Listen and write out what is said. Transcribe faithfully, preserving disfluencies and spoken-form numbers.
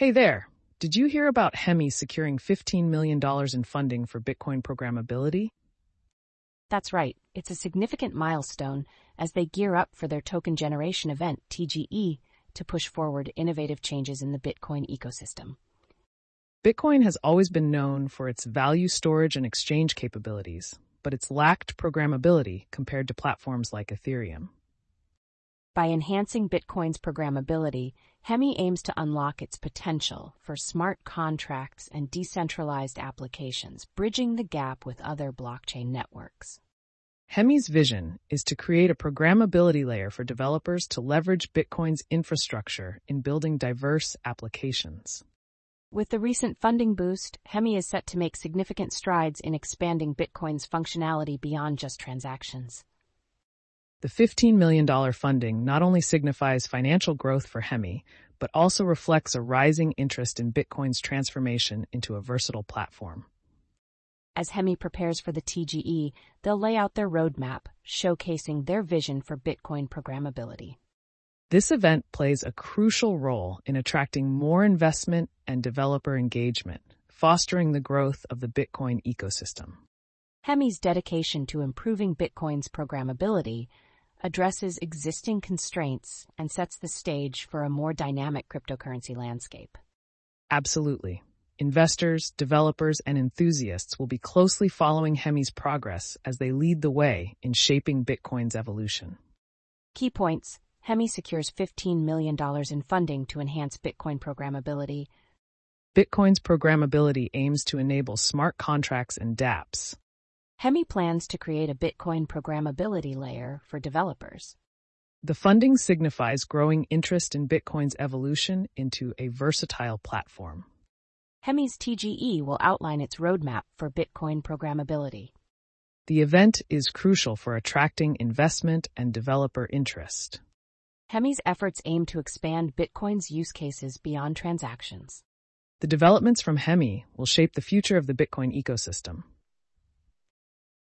Hey there. Did you hear about Hemi securing fifteen million dollars in funding for Bitcoin programmability? That's right. It's a significant milestone as they gear up for their token generation event, T G E, to push forward innovative changes in the Bitcoin ecosystem. Bitcoin has always been known for its value storage and exchange capabilities, but it's lacked programmability compared to platforms like Ethereum. By enhancing Bitcoin's programmability, Hemi aims to unlock its potential for smart contracts and decentralized applications, bridging the gap with other blockchain networks. Hemi's vision is to create a programmability layer for developers to leverage Bitcoin's infrastructure in building diverse applications. With the recent funding boost, Hemi is set to make significant strides in expanding Bitcoin's functionality beyond just transactions. The fifteen million dollars funding not only signifies financial growth for Hemi, but also reflects a rising interest in Bitcoin's transformation into a versatile platform. As Hemi prepares for the T G E, they'll lay out their roadmap, showcasing their vision for Bitcoin programmability. This event plays a crucial role in attracting more investment and developer engagement, fostering the growth of the Bitcoin ecosystem. Hemi's dedication to improving Bitcoin's programmability addresses existing constraints and sets the stage for a more dynamic cryptocurrency landscape. Absolutely. Investors, developers, and enthusiasts will be closely following Hemi's progress as they lead the way in shaping Bitcoin's evolution. Key points: Hemi secures fifteen million dollars in funding to enhance Bitcoin programmability. Bitcoin's programmability aims to enable smart contracts and dApps. Hemi plans to create a Bitcoin programmability layer for developers. The funding signifies growing interest in Bitcoin's evolution into a versatile platform. Hemi's T G E will outline its roadmap for Bitcoin programmability. The event is crucial for attracting investment and developer interest. Hemi's efforts aim to expand Bitcoin's use cases beyond transactions. The developments from Hemi will shape the future of the Bitcoin ecosystem.